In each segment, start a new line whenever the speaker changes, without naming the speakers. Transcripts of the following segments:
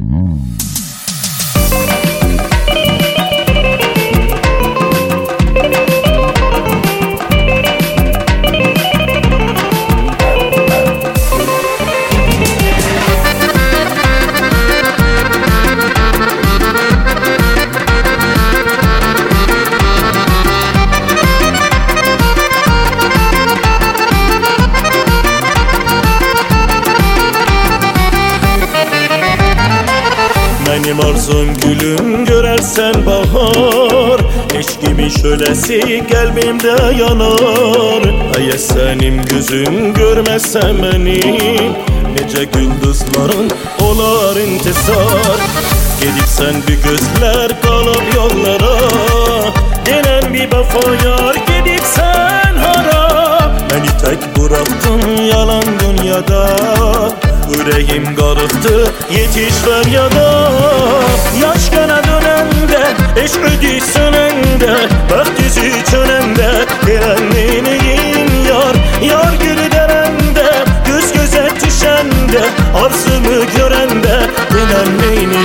Benim arzum gülüm görersen bahar, eşkimin şölesi kalbimde yanar. Eğer senin gözün görmezsen beni, nece güldüzlerin olar intizar. Gidip sen bir gözler kalıp yollara, denen bir vefa yar gidip sen hara. Beni tek bıraktın yalan dünyada, yüreğim karıktı yetiş feryada. Yaş gene dönende, eş ödü sönende, bak düzü çönende, direnliğin yar, yar gülü derende, göz göze düşende, arzımı görende, direnliğin.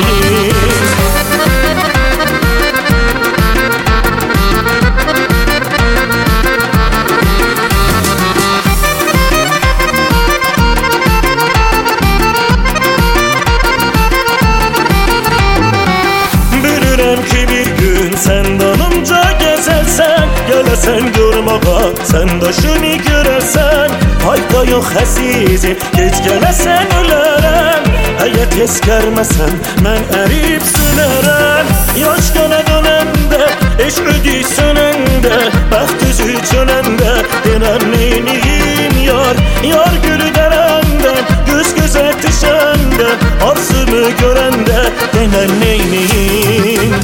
Sen danımca gezersen, gelesen görmeye, sen daşını görersen, fayda yok həsizim, geç gelesen ölərəm. Eğer tez gelmesen, ben erip sünərəm. Yaş gene dönende, eş ödü sönende, bəxt üzü çönende, denenliğin yar, yar gülü derenden, göz göze düşende, arzımı görende, denenliğin.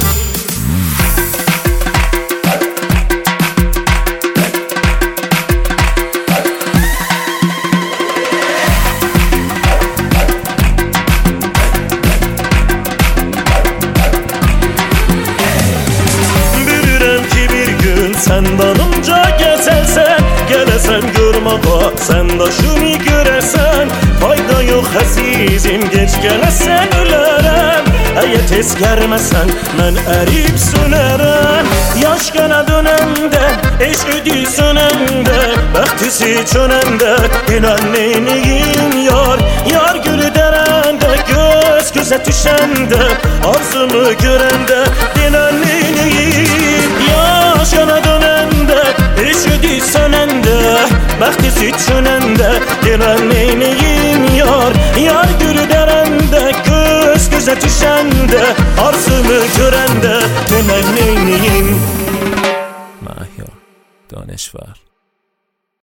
Sen danımca gezersen, gelesen görmeye, sen daşını görersen, fayda yok həsizim, geç gelesen ölərəm. Eğer tez gelmesen, ben erip sönərəm. Yaş gene dönende, eş ödü sönende, bəxt üzü çönende, direnliğin yar, yar gülü derende, göz göze düşende, arzımı görende, direnliğin. Yaş gene dönende, eş ödü sönende, bəxt üzü çönende, direnliğin yar, yar gülü derende, göz göze düşende, arzımı görende, direnliğin.
Mahyar Daneshvar.